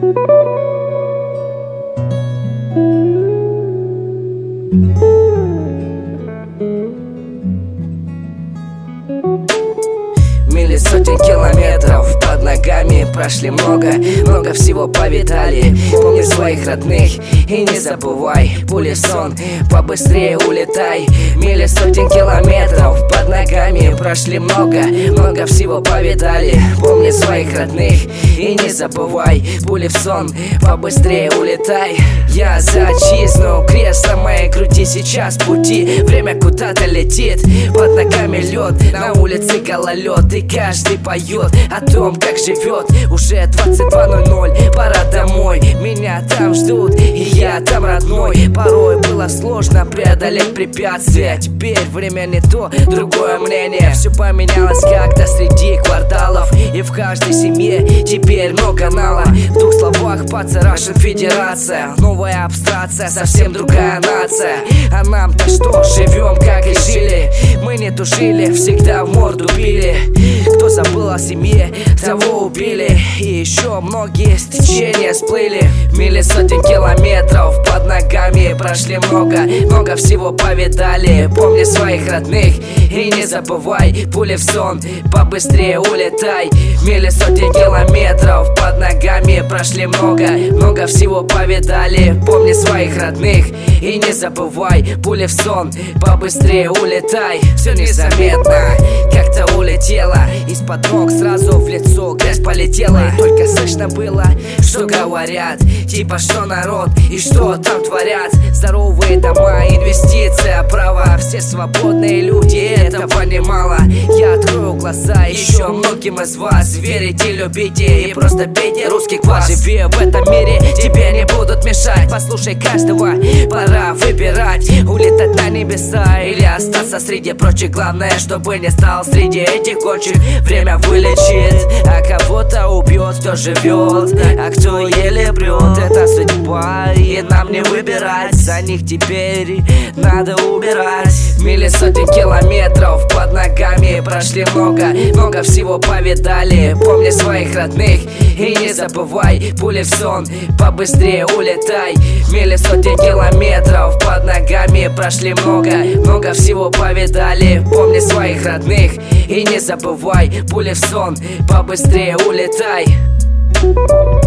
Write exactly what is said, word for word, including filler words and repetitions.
Мили сотен километров под ногами прошли много, много всего повидали. Помни своих родных и не забывай, пули в сон, побыстрее улетай. Мили сотен километров под ногами прошли много, много всего повидали. Помни своих родных и не забывай, пули в сон, побыстрее улетай. Я за отчизну, крест на моей груди сейчас пути. Время куда-то летит, под ногами лед, на улице гололед. И каждый поет о том, как живет. Уже двадцать два ноль ноль, пора домой. Меня там ждут, и я там родной. Порой было сложно преодолеть препятствия. Теперь время не то, другое мнение. Все поменялось как-то среди кварталов, и в каждой семье теперь много канала. В двух словах поцарашен федерация. Новая абстракция, совсем другая нация. А нам-то что, живем как и жили. Мы не тужили, всегда в морду били. Кто забыл о семье, того убили. И еще многие с течения сплыли. Мили сотен километров под ногами прошли много, много всего повидали. Помни своих родных и не забывай, пули в сон, побыстрее улетай. Мили сотен километров под ногами прошли много, много всего повидали. Помни своих родных и не забывай, пули в сон, побыстрее улетай. Все незаметно, как-то улетело из-под ног, сразу в лицо грязь полетела. И только слышно было, что говорят, типа что народ и что там творят. Здоровые дома, инвестиция, права, все свободные люди, этого немало. Я открою глаза еще многим из вас. Верите, любите и просто пейте русский квас. Живи в этом мире, тебе не будут мешать. Послушай каждого, пора выбирать, улетать на небеса или остаться среди прочих. Главное, чтобы не стал среди этих кончик. Время вылечит, а кого-то убьет, кто живет, а кто еле прет. Это судьба, и нам не выбирать. За них теперь надо убирать. Мили сотен километров под ногами прошли много, много всего повидали. Помни своих родных и не забывай, пули в сон, побыстрее улетай. Мили сотен километров под ногами прошли много, много всего повидали. Помни своих родных и не забывай, пули в сон, побыстрее улетай.